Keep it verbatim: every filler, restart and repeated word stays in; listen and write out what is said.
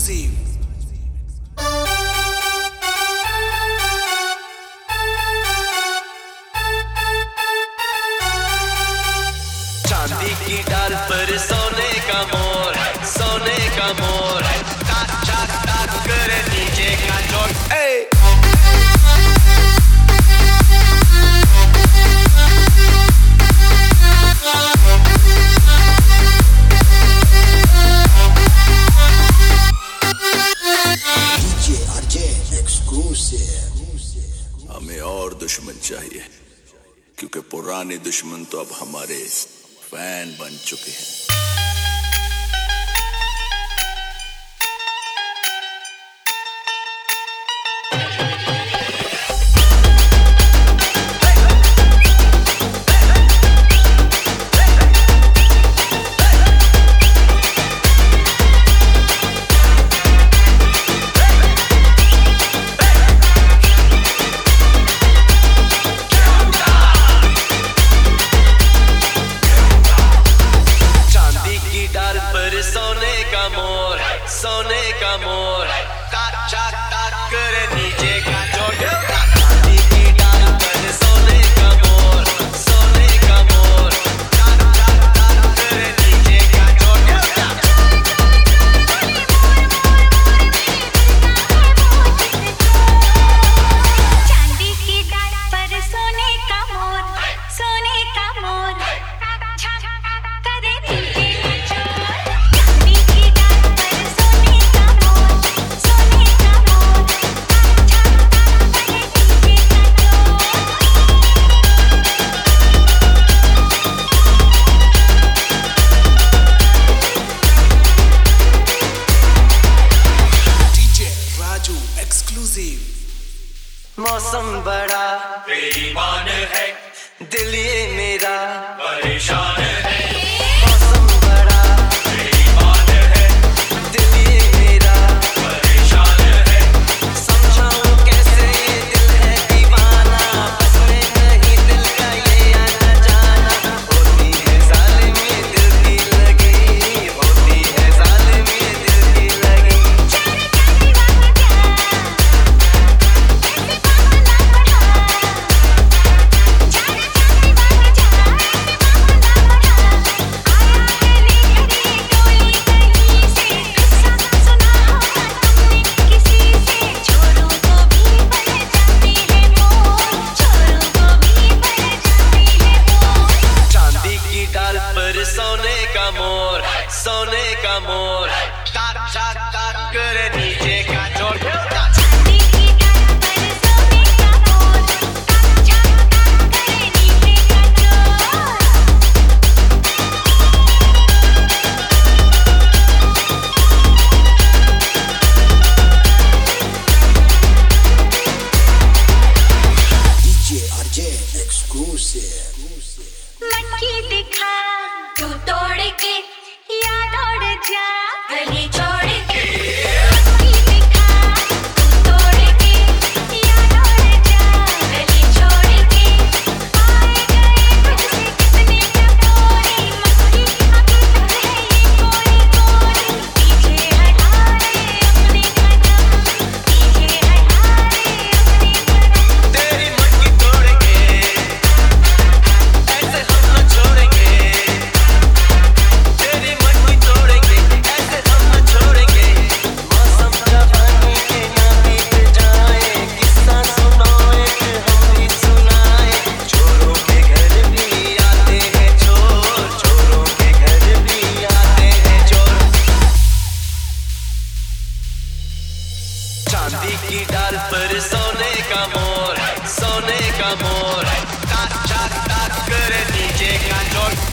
exclusive. चांदी की डाल पर सोने का मोर, सोने का मोर, टाक टाक टाक करे नीचे का चोट। हमें और दुश्मन चाहिए, क्योंकि पुराने दुश्मन तो अब हमारे फैन बन चुके हैं। सोने का मोर, सोने का मोर, टाक टाक टाक करे नीचे का चोट। चांदी की डाल पर सोने का मोर, सोने का मोर, टाक टाक टाक करे नीचे का चोट। चांदी की डाल पर सोने का मोर, सोने का मोर, करे नीचे का चोट। मौसम बड़ा बेईमान है, दिल ये मेरा परेशान है। मौसम बड़ा बेईमान है, दिल ये मेरा परेशान है। समझाऊं कैसे ये दिल है दीवाना, बस में नहीं दिल का ये आना जाना। होती है जालिम ये दिल की लगी, होती है जालिम ये दिल की लगी। सोने का मोर, सोने का मोर, टाक टाक टाक करे नीचे का चोट। चांदी की डाल पर सोने का मोर, टाक टाक टाक करे नीचे का चोट। DJ RJ exclusive. मटकी दिखा तू तोड़ के याद उड़ जा गली छोड़ के। मटकी दिखा तू तोड़ के याद उड़ जा गली छोड़ के। आए गए तुझसे कितने टपोरी, मटकी अभी तक है ये कोरी कोरी। पीछे हटा रे अपने कदम, पीछे हटा रे अपने कदम। तेरी मटकी तोड़ेंगे, ऐसे हम न छोड़ेंगे। तेरी मटकी तोड़ेंगे, ऐसे हम न छोड़ेंगे। मौसम जवानी के ना बीत जाए, किस्सा सुनाओ एक हम भी सुनाए। चोरों के घर भी आते हैं चोर, चोरों के घर भी आते हैं चोर। चांदी की डाल पर सोने का मोर, सोने का मोर, टाक टाक टाक करे नीचे का चोट।